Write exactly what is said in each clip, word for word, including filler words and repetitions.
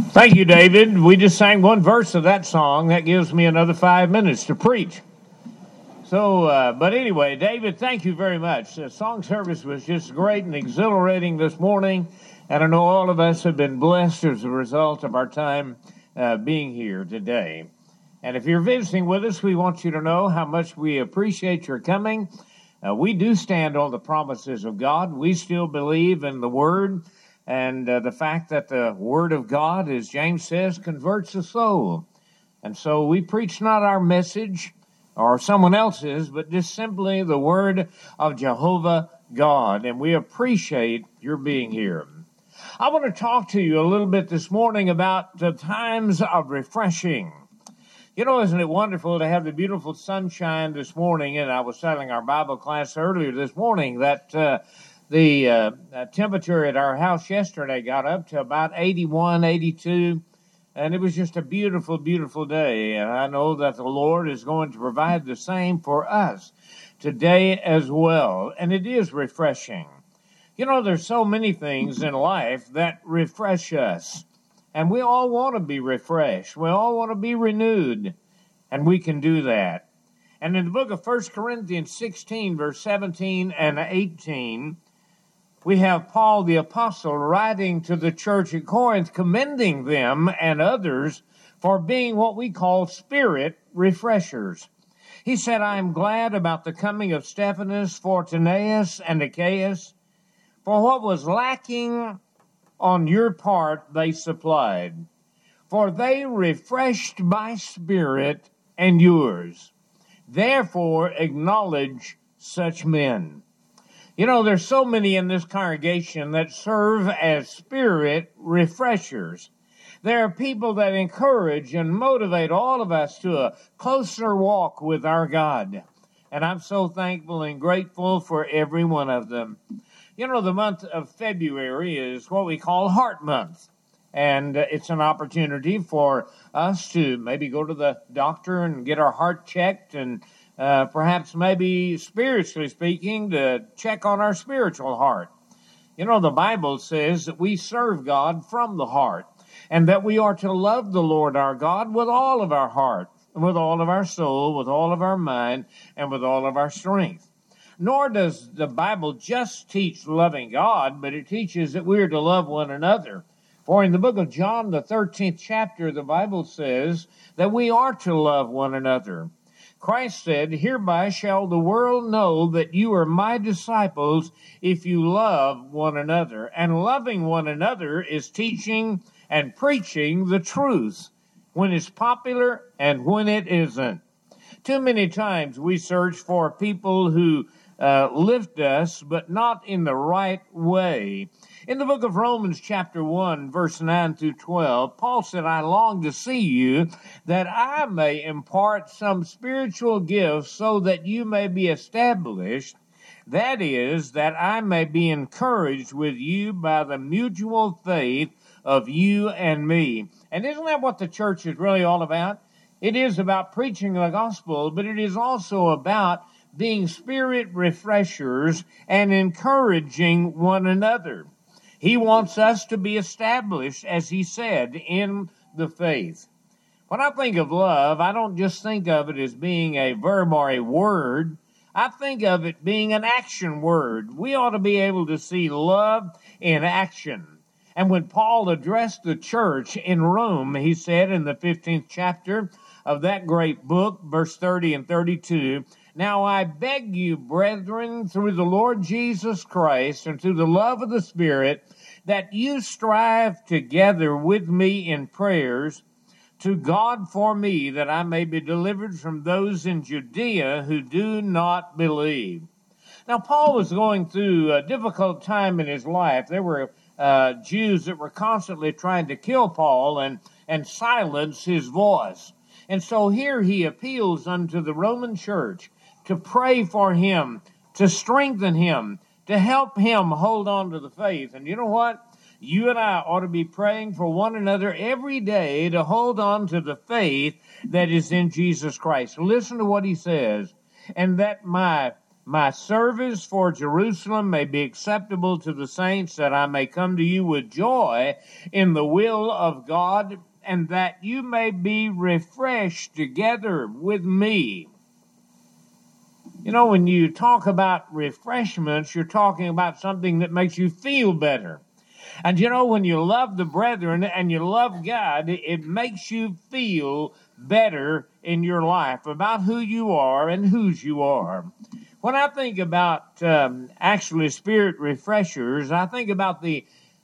Thank you, David. We just sang one verse of that song. That gives me another five minutes to preach. So, uh, but anyway, David, thank you very much. The song service was just great and exhilarating this morning, and I know all of us have been blessed as a result of our time uh, being here today. And if you're visiting with us, we want you to know how much we appreciate your coming. Uh, we do stand on the promises of God. We still believe in the Word. And uh, the fact that the Word of God, as James says, converts the soul. And so we preach not our message or someone else's, but just simply the Word of Jehovah God. And we appreciate your being here. I want to talk to you a little bit this morning about the times of refreshing. You know, isn't it wonderful to have the beautiful sunshine this morning? And I was telling our Bible class earlier this morning that uh, The uh, uh, temperature at our house yesterday got up to about eighty-one, eighty-two, and it was just a beautiful, beautiful day. And I know that the Lord is going to provide the same for us today as well. And it is refreshing. You know, there's so many things in life that refresh us. And we all want to be refreshed. We all want to be renewed. And we can do that. And in the book of First Corinthians sixteen, verse seventeen and eighteen, we have Paul the Apostle writing to the church at Corinth, commending them and others for being what we call spirit refreshers. He said, I am glad about the coming of Stephanas, Fortunatus, and Achaeus, for what was lacking on your part they supplied, for they refreshed my spirit and yours. Therefore acknowledge such men. You know, there's so many in this congregation that serve as spirit refreshers. There are people that encourage and motivate all of us to a closer walk with our God. And I'm so thankful and grateful for every one of them. You know, the month of February is what we call Heart Month. And it's an opportunity for us to maybe go to the doctor and get our heart checked and Uh, perhaps maybe spiritually speaking, to check on our spiritual heart. You know, the Bible says that we serve God from the heart and that we are to love the Lord our God with all of our heart, with all of our soul, with all of our mind, and with all of our strength. Nor does the Bible just teach loving God, but it teaches that we are to love one another. For in the book of John, the thirteenth chapter, the Bible says that we are to love one another. Christ said, hereby shall the world know that you are my disciples if you love one another. And loving one another is teaching and preaching the truth when it's popular and when it isn't. Too many times we search for people who uh, lift us, but not in the right way. In the book of Romans chapter one, verse nine through twelve, Paul said, I long to see you, that I may impart some spiritual gifts so that you may be established. That is, that I may be encouraged with you by the mutual faith of you and me. And isn't that what the church is really all about? It is about preaching the gospel, but it is also about being spirit refreshers and encouraging one another. He wants us to be established, as he said, in the faith. When I think of love, I don't just think of it as being a verb or a word. I think of it being an action word. We ought to be able to see love in action. And when Paul addressed the church in Rome, he said in the fifteenth chapter of that great book, verse thirty and thirty-two, now I beg you, brethren, through the Lord Jesus Christ and through the love of the Spirit, that you strive together with me in prayers to God for me, that I may be delivered from those in Judea who do not believe. Now, Paul was going through a difficult time in his life. There were uh, Jews that were constantly trying to kill Paul and, and silence his voice. And so here he appeals unto the Roman church to pray for him, to strengthen him, to help him hold on to the faith. And you know what? You and I ought to be praying for one another every day to hold on to the faith that is in Jesus Christ. Listen to what he says. And that my my service for Jerusalem may be acceptable to the saints, that I may come to you with joy in the will of God, and that you may be refreshed together with me. You know, when you talk about refreshments, you're talking about something that makes you feel better. And you know, when you love the brethren and you love God, it makes you feel better in your life about who you are and whose you are. When I think about um, actually spirit refreshers, I think about the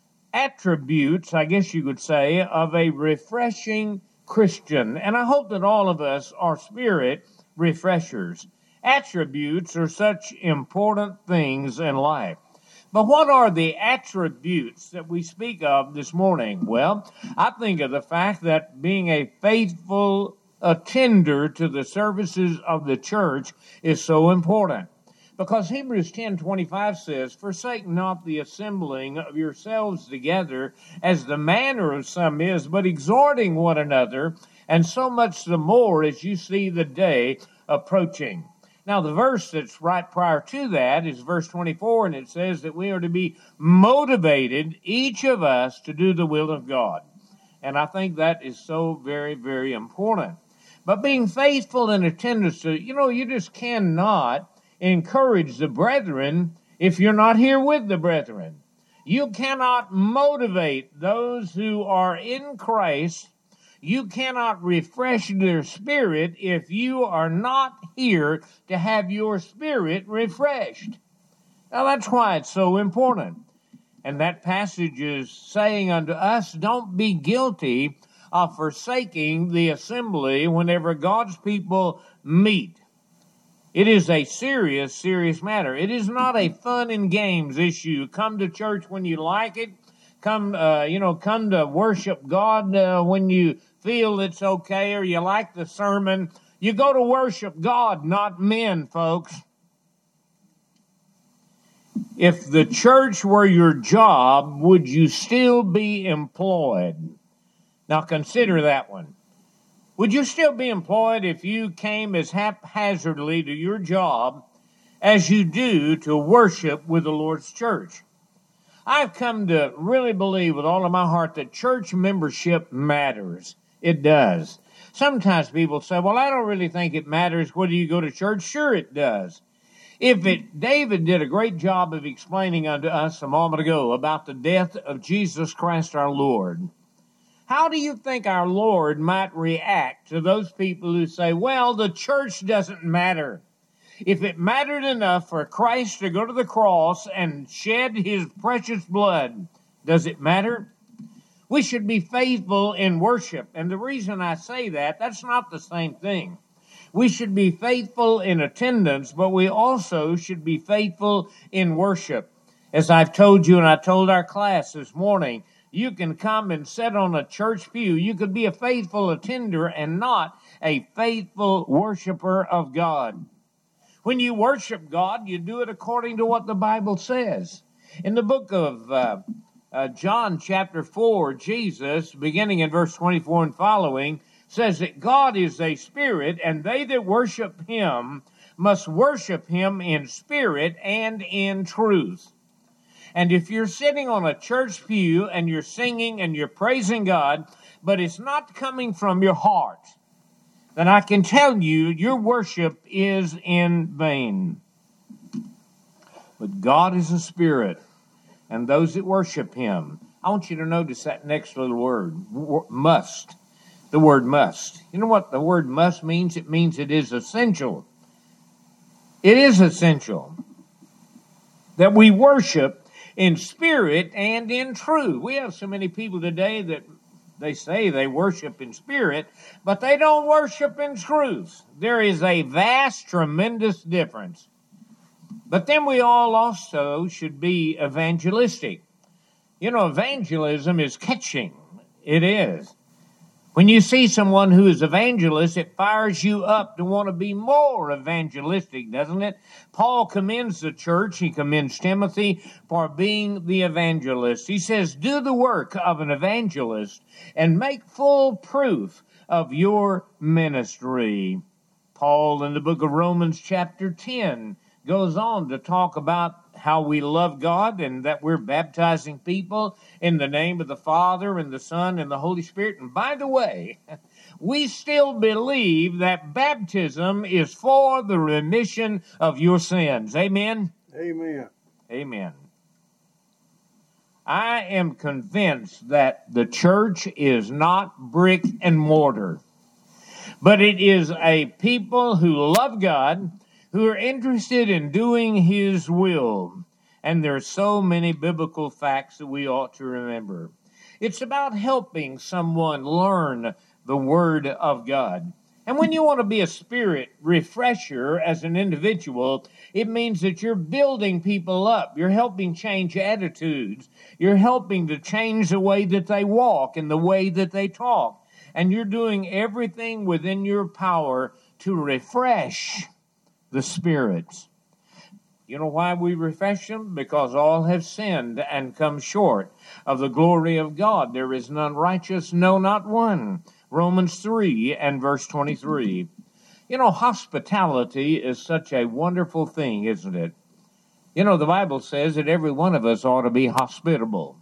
attributes, I guess you could say, of a refreshing Christian. And I hope that all of us are spirit refreshers. Attributes are such important things in life. But what are the attributes that we speak of this morning? Well, I think of the fact that being a faithful attender to the services of the church is so important. Because Hebrews ten twenty-five says, forsake not the assembling of yourselves together, as the manner of some is, but exhorting one another, and so much the more as you see the day approaching. Now, the verse that's right prior to that is verse twenty-four, and it says that we are to be motivated, each of us, to do the will of God. And I think that is so very, very important. But being faithful in attendance to, you know, you just cannot encourage the brethren if you're not here with the brethren. You cannot motivate those who are in Christ. You cannot refresh their spirit if you are not here to have your spirit refreshed. Now, that's why it's so important. And that passage is saying unto us, don't be guilty of forsaking the assembly whenever God's people meet. It is a serious, serious matter. It is not a fun and games issue. Come to church when you like it. Come, uh, you know, come to worship God uh, when you feel it's okay or you like the sermon. You go to worship God, not men, folks. If the church were your job, would you still be employed? Now consider that one. Would you still be employed if you came as haphazardly to your job as you do to worship with the Lord's church? I've come to really believe with all of my heart that church membership matters. It does. Sometimes people say, well, I don't really think it matters whether you go to church. Sure it does. If it, David did a great job of explaining unto us a moment ago about the death of Jesus Christ our Lord. How do you think our Lord might react to those people who say, well, the church doesn't matter? If it mattered enough for Christ to go to the cross and shed his precious blood, does it matter? We should be faithful in worship. And the reason I say that, that's not the same thing. We should be faithful in attendance, but we also should be faithful in worship. As I've told you and I told our class this morning, you can come and sit on a church pew. You could be a faithful attender and not a faithful worshiper of God. When you worship God, you do it according to what the Bible says. In the book of uh, uh, John chapter four, Jesus, beginning in verse twenty-four and following, says that God is a spirit, and they that worship him must worship him in spirit and in truth. And if you're sitting on a church pew and you're singing and you're praising God, but it's not coming from your heart, then I can tell you your worship is in vain. But God is a spirit, and those that worship him, I want you to notice that next little word, must. The word must. You know what the word must means? It means it is essential. It is essential that we worship in spirit and in truth. We have so many people today that they say they worship in spirit, but they don't worship in truth. There is a vast, tremendous difference. But then we all also should be evangelistic. You know, evangelism is catching. It is. When you see someone who is evangelist, it fires you up to want to be more evangelistic, doesn't it? Paul commends the church, he commends Timothy for being the evangelist. He says, do the work of an evangelist and make full proof of your ministry. Paul in the book of Romans chapter ten goes on to talk about how we love God and that we're baptizing people in the name of the Father and the Son and the Holy Spirit. And by the way, we still believe that baptism is for the remission of your sins. Amen? Amen. Amen. I am convinced that the church is not brick and mortar, but it is a people who love God, who are interested in doing His will. And there are so many biblical facts that we ought to remember. It's about helping someone learn the Word of God. And when you want to be a spirit refresher as an individual, it means that you're building people up. You're helping change attitudes. You're helping to change the way that they walk and the way that they talk. And you're doing everything within your power to refresh the spirits. You know why we refresh them? Because all have sinned and come short of the glory of God. There is none righteous, no, not one. Romans three and verse twenty-three. You know, hospitality is such a wonderful thing, isn't it? You know, the Bible says that every one of us ought to be hospitable.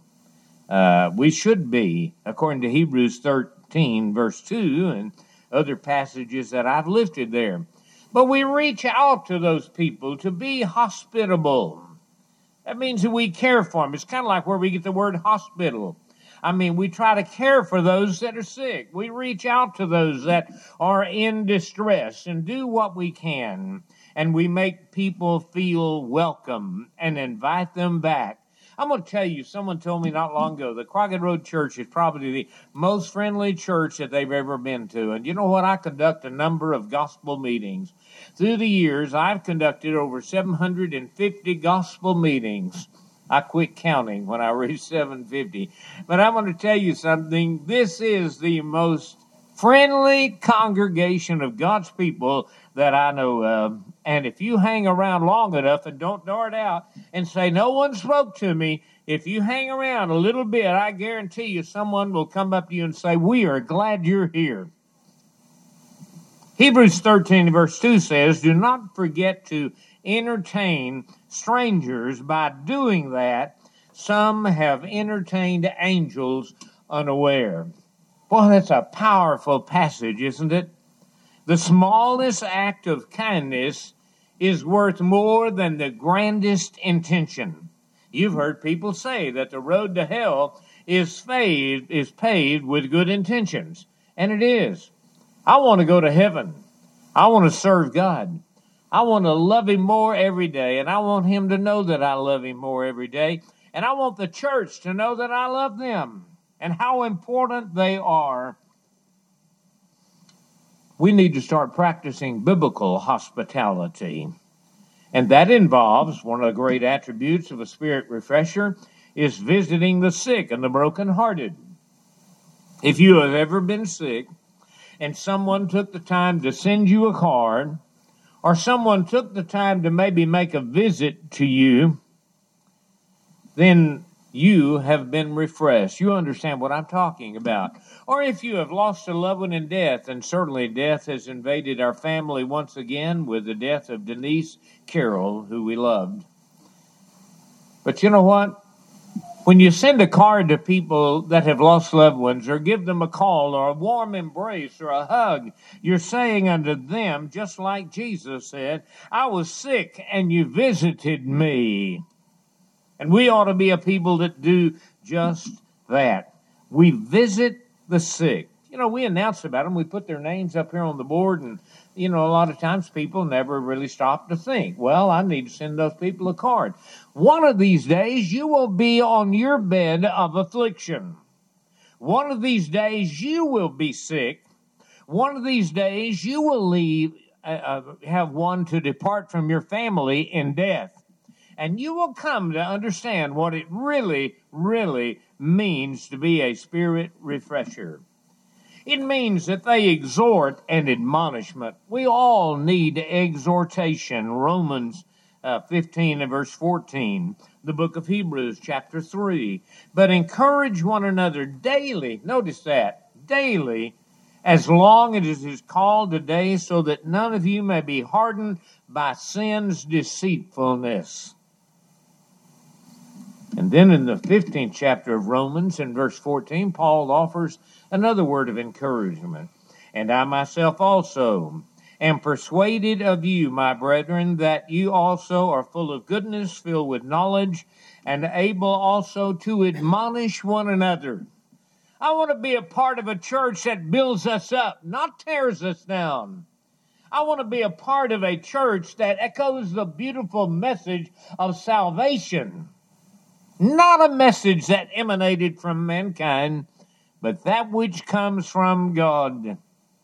Uh, we should be, according to Hebrews thirteen, verse two, and other passages that I've listed there. But we reach out to those people to be hospitable. That means that we care for them. It's kind of like where we get the word hospital. I mean, we try to care for those that are sick. We reach out to those that are in distress and do what we can. And we make people feel welcome and invite them back. I'm going to tell you, someone told me not long ago, the Crockett Road Church is probably the most friendly church that they've ever been to. And you know what? I conduct a number of gospel meetings. Through the years, I've conducted over seven hundred fifty gospel meetings. I quit counting when I reached seven hundred fifty. But I'm going to tell you something. This is the most friendly congregation of God's people that I know of. And if you hang around long enough and don't dart out and say, no one spoke to me, if you hang around a little bit, I guarantee you someone will come up to you and say, we are glad you're here. Hebrews thirteen verse two says, do not forget to entertain strangers. By doing that, some have entertained angels unaware. Boy, that's a powerful passage, isn't it? The smallest act of kindness is worth more than the grandest intention. You've heard people say that the road to hell is paved, is paved with good intentions. And it is. I want to go to heaven. I want to serve God. I want to love Him more every day. And I want Him to know that I love Him more every day. And I want the church to know that I love them and how important they are. We need to start practicing biblical hospitality. And that involves, one of the great attributes of a spirit refresher, is visiting the sick and the brokenhearted. If you have ever been sick and someone took the time to send you a card, or someone took the time to maybe make a visit to you, then you have been refreshed. You understand what I'm talking about. Or if you have lost a loved one in death, and certainly death has invaded our family once again with the death of Denise Carroll, who we loved. But you know what? When you send a card to people that have lost loved ones, or give them a call, or a warm embrace, or a hug, you're saying unto them, just like Jesus said, I was sick and you visited me. And we ought to be a people that do just that. We visit the sick. You know, we announce about them. We put their names up here on the board, and, you know, a lot of times people never really stop to think, well, I need to send those people a card. One of these days, you will be on your bed of affliction. One of these days, you will be sick. One of these days, you will leave, uh, have one to depart from your family in death. And you will come to understand what it really, really means to be a spirit refresher. It means that they exhort and admonishment. We all need exhortation. Romans uh, fifteen and verse fourteen. The book of Hebrews chapter three. But encourage one another daily. Notice that. Daily. as long as it is called today, so that none of you may be hardened by sin's deceitfulness. And then in the fifteenth chapter of Romans, in verse fourteen, Paul offers another word of encouragement. And I myself also am persuaded of you, my brethren, that you also are full of goodness, filled with knowledge, and able also to admonish one another. I want to be a part of a church that builds us up, not tears us down. I want to be a part of a church that echoes the beautiful message of salvation. Not a message that emanated from mankind, but that which comes from God.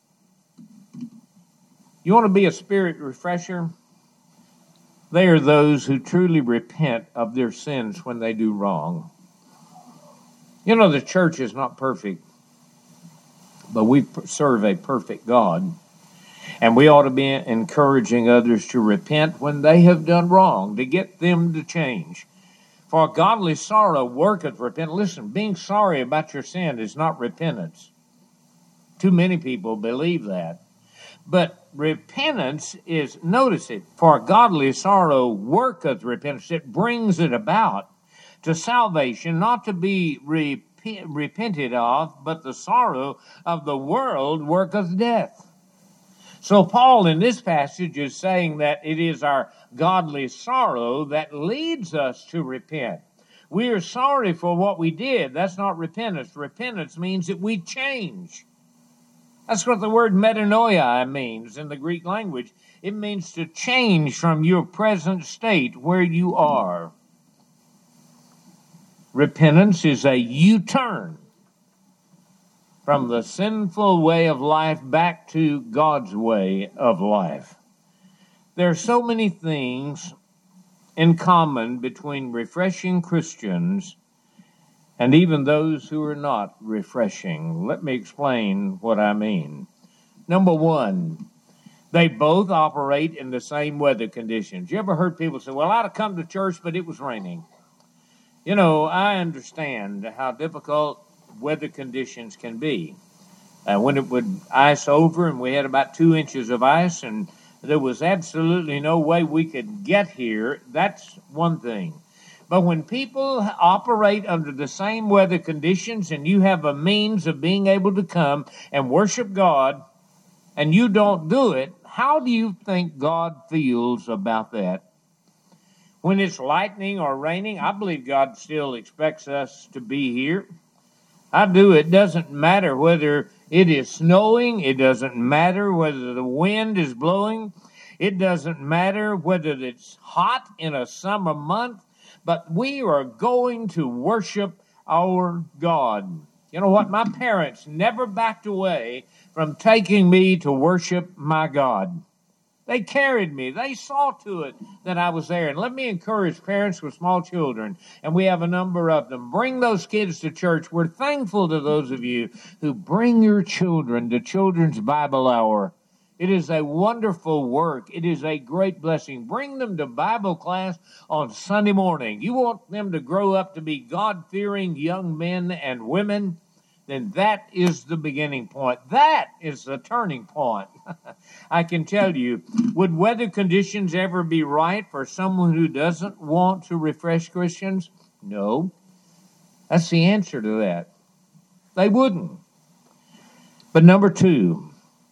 You want to be a spirit refresher? They are those who truly repent of their sins when they do wrong. You know, the church is not perfect, but we serve a perfect God. And we ought to be encouraging others to repent when they have done wrong, to get them to change. For godly sorrow worketh repentance. Listen, being sorry about your sin is not repentance. Too many people believe that. But repentance is, notice it, for godly sorrow worketh repentance. It brings it about to salvation, not to be rep- repented of, but the sorrow of the world worketh death. So Paul in this passage is saying that it is our godly sorrow that leads us to repent. We are sorry for what we did. That's not repentance. Repentance means that we change. That's what the word metanoia means in the Greek language. It means to change from your present state where you are. Repentance is a U-turn from the sinful way of life back to God's way of life. There are so many things in common between refreshing Christians and even those who are not refreshing. Let me explain what I mean. Number one, they both operate in the same weather conditions. You ever heard people say, well, I'd have come to church, but it was raining. You know, I understand how difficult weather conditions can be. Uh, when it would ice over and we had about two inches of ice and there was absolutely no way we could get here, that's one thing. But when people operate under the same weather conditions and you have a means of being able to come and worship God and you don't do it, how do you think God feels about that? When it's lightning or raining, I believe God still expects us to be here. I do. It doesn't matter whether it is snowing. It doesn't matter whether the wind is blowing. It doesn't matter whether it's hot in a summer month. But we are going to worship our God. You know what? My parents never backed away from taking me to worship my God. They carried me. They saw to it that I was there. And let me encourage parents with small children, and we have a number of them. Bring those kids to church. We're thankful to those of you who bring your children to Children's Bible Hour. It is a wonderful work. It is a great blessing. Bring them to Bible class on Sunday morning. You want them to grow up to be God-fearing young men and women? Then that is the beginning point. That is the turning point. I can tell you, would weather conditions ever be right for someone who doesn't want to refresh Christians? No. That's the answer to that. They wouldn't. But number two,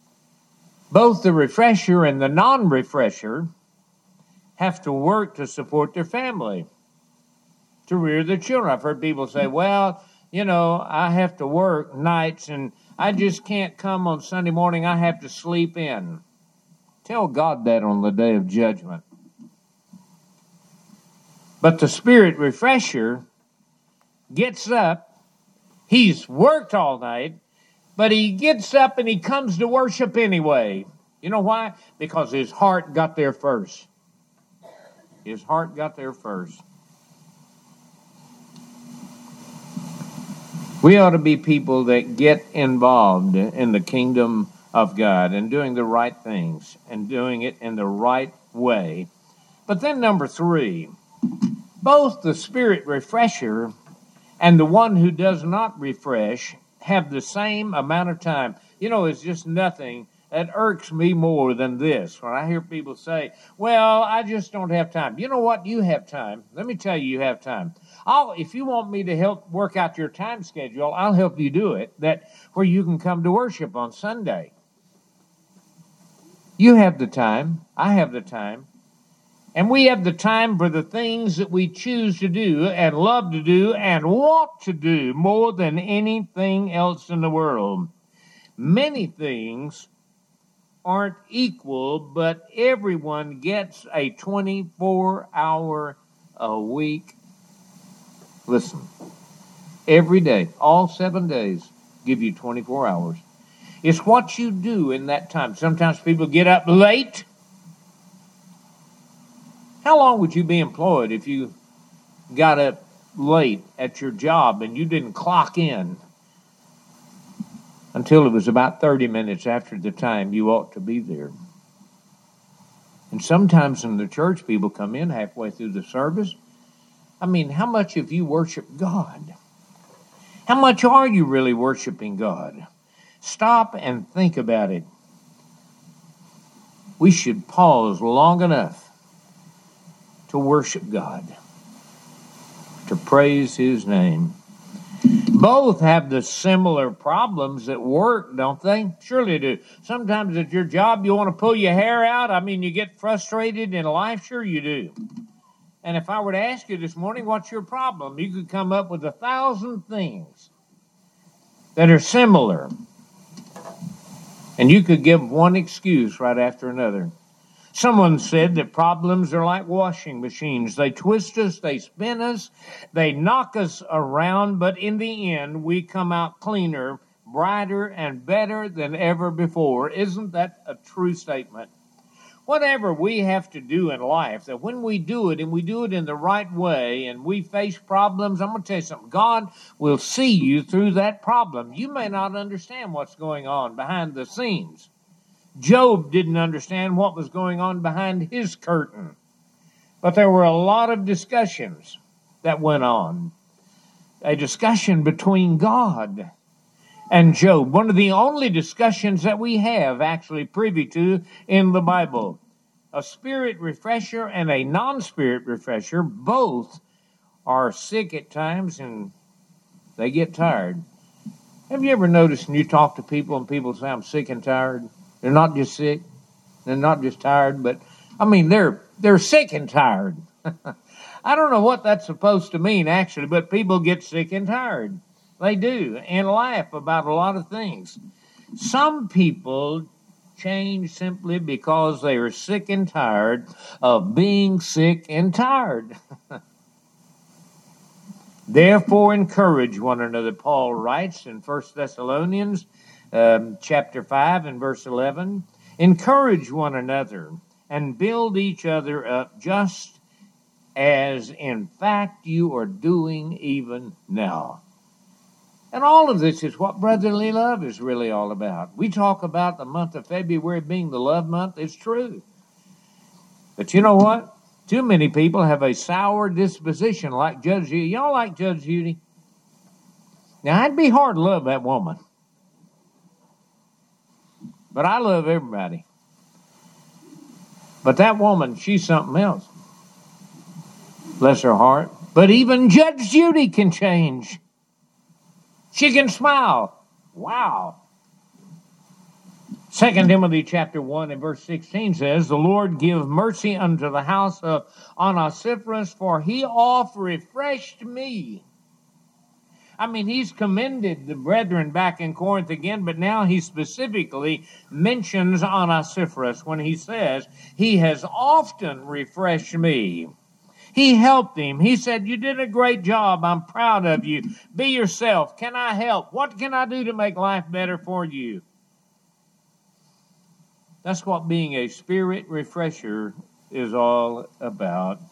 both the refresher and the non-refresher have to work to support their family, to rear their children. I've heard people say, well, you know, I have to work nights and I just can't come on Sunday morning. I have to sleep in. Tell God that on the day of judgment. But the spirit refresher gets up. He's worked all night, but he gets up and he comes to worship anyway. You know why? Because his heart got there first. His heart got there first. We ought to be people that get involved in the kingdom of God and doing the right things and doing it in the right way. But then number three, both the spirit refresher and the one who does not refresh have the same amount of time. You know, it's just nothing that irks me more than this. When I hear people say, well, I just don't have time. You know what? You have time. Let me tell you, you have time. I'll, if you want me to help work out your time schedule, I'll help you do it, that where you can come to worship on Sunday. You have the time. I have the time. And we have the time for the things that we choose to do and love to do and want to do more than anything else in the world. Many things aren't equal, but everyone gets a twenty-four hour a week. Listen, every day, all seven days, give you twenty-four hours. It's what you do in that time. Sometimes people get up late. How long would you be employed if you got up late at your job and you didn't clock in until it was about thirty minutes after the time you ought to be there? And sometimes in the church, people come in halfway through the service. I mean, how much have you worshiped God? How much are you really worshiping God? Stop and think about it. We should pause long enough to worship God, to praise His name. Both have the similar problems at work, don't they? Surely do. Sometimes at your job, you want to pull your hair out. I mean, you get frustrated in life. Sure you do. And if I were to ask you this morning, what's your problem? You could come up with a thousand things that are similar. And you could give one excuse right after another. Someone said that problems are like washing machines. They twist us, they spin us, they knock us around, but in the end, we come out cleaner, brighter, and better than ever before. Isn't that a true statement? Whatever we have to do in life, that when we do it, and we do it in the right way, and we face problems, I'm going to tell you something, God will see you through that problem. You may not understand what's going on behind the scenes. Job didn't understand what was going on behind his curtain. But there were a lot of discussions that went on. A discussion between God and Job. One of the only discussions that we have actually privy to in the Bible. A spirit refresher and a non-spirit refresher, both are sick at times and they get tired. Have you ever noticed when you talk to people and people say, I'm sick and tired? They're not just sick. They're not just tired, but, I mean, they're they're sick and tired. I don't know what that's supposed to mean, actually, but people get sick and tired. They do, and laugh about a lot of things. Some people change simply because they are sick and tired of being sick and tired. Therefore, encourage one another, Paul writes in First Thessalonians Um, chapter five and verse eleven, encourage one another and build each other up just as in fact you are doing even now. And all of this is what brotherly love is really all about. We talk about the month of February being the love month. It's true. But you know what? Too many people have a sour disposition like Judge Judy. Y'all like Judge Judy? Now, it'd be hard to love that woman. But I love everybody. But that woman, she's something else. Bless her heart. But even Judge Judy can change. She can smile. Wow. Second Timothy chapter one and verse sixteen says, the Lord give mercy unto the house of Onesiphorus, for he oft refreshed me. I mean, he's commended the brethren back in Corinth again, but now he specifically mentions Onesiphorus when he says, he has often refreshed me. He helped him. He said, you did a great job. I'm proud of you. Be yourself. Can I help? What can I do to make life better for you? That's what being a spirit refresher is all about.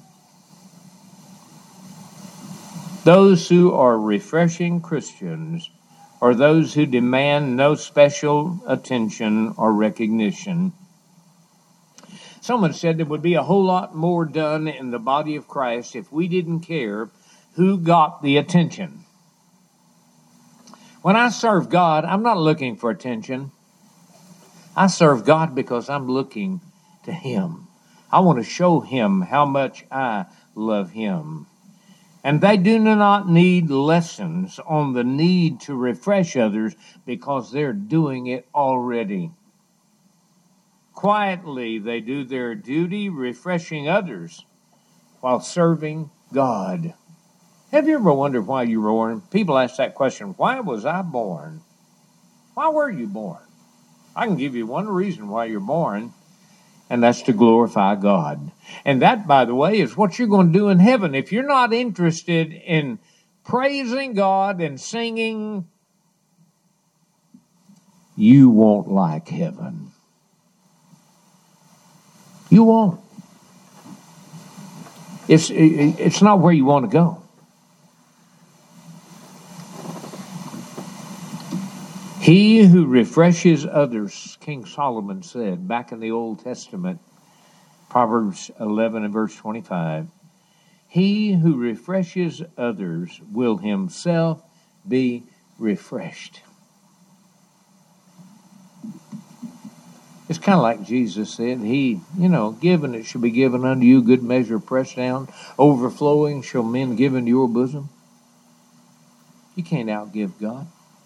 Those who are refreshing Christians are those who demand no special attention or recognition. Someone said there would be a whole lot more done in the body of Christ if we didn't care who got the attention. When I serve God, I'm not looking for attention. I serve God because I'm looking to Him. I want to show Him how much I love Him. And they do not need lessons on the need to refresh others because they're doing it already. Quietly, they do their duty, refreshing others while serving God. Have you ever wondered why you were born? People ask that question, why was I born? Why were you born? I can give you one reason why you're born, and that's to glorify God. And that, by the way, is what you're going to do in heaven. If you're not interested in praising God and singing, you won't like heaven. You won't. It's, it's not where you want to go. He who refreshes others, King Solomon said back in the Old Testament, Proverbs eleven and verse twenty-five, he who refreshes others will himself be refreshed. It's kind of like Jesus said, he, you know, given it shall be given unto you, good measure pressed down, overflowing shall men give into your bosom. You can't outgive God.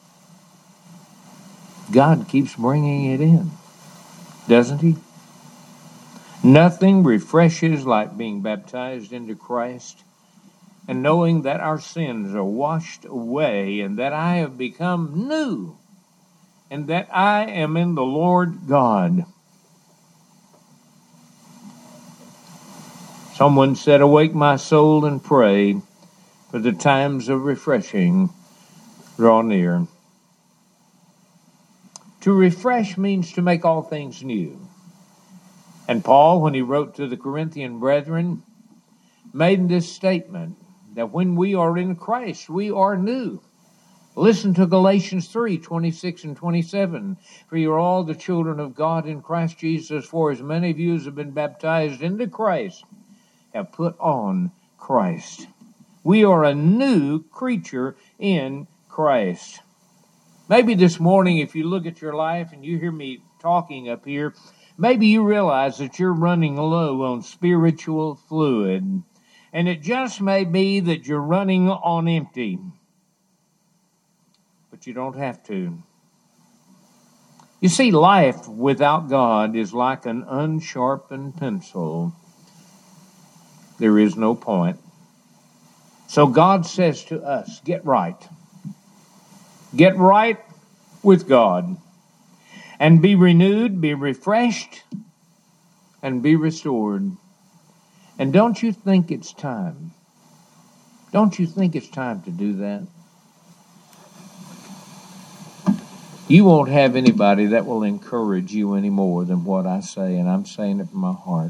God keeps bringing it in, doesn't He? Nothing refreshes like being baptized into Christ and knowing that our sins are washed away and that I have become new and that I am in the Lord God. Someone said, awake my soul and pray, for the times of refreshing draw near. To refresh means to make all things new. And Paul, when he wrote to the Corinthian brethren, made this statement that when we are in Christ, we are new. Listen to Galatians three, twenty-six and twenty-seven. For you are all the children of God in Christ Jesus, for as many of you as have been baptized into Christ have put on Christ. We are a new creature in Christ. Maybe this morning, if you look at your life and you hear me talking up here, maybe you realize that you're running low on spiritual fluid. And it just may be that you're running on empty. But you don't have to. You see, life without God is like an unsharpened pencil. There is no point. So God says to us, get right. Get right with God and be renewed, be refreshed, and be restored. And don't you think it's time? Don't you think it's time to do that? You won't have anybody that will encourage you any more than what I say, and I'm saying it from my heart.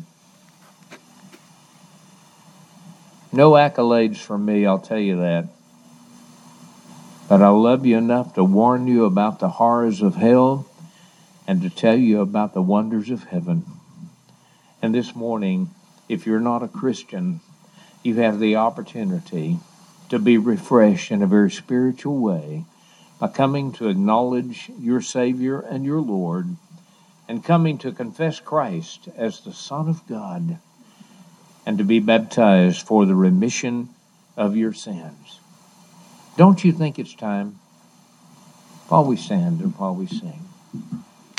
No accolades from me, I'll tell you that. But I love you enough to warn you about the horrors of hell and to tell you about the wonders of heaven. And this morning, if you're not a Christian, you have the opportunity to be refreshed in a very spiritual way by coming to acknowledge your Savior and your Lord and coming to confess Christ as the Son of God and to be baptized for the remission of your sins. Don't you think it's time? While we stand and while we sing.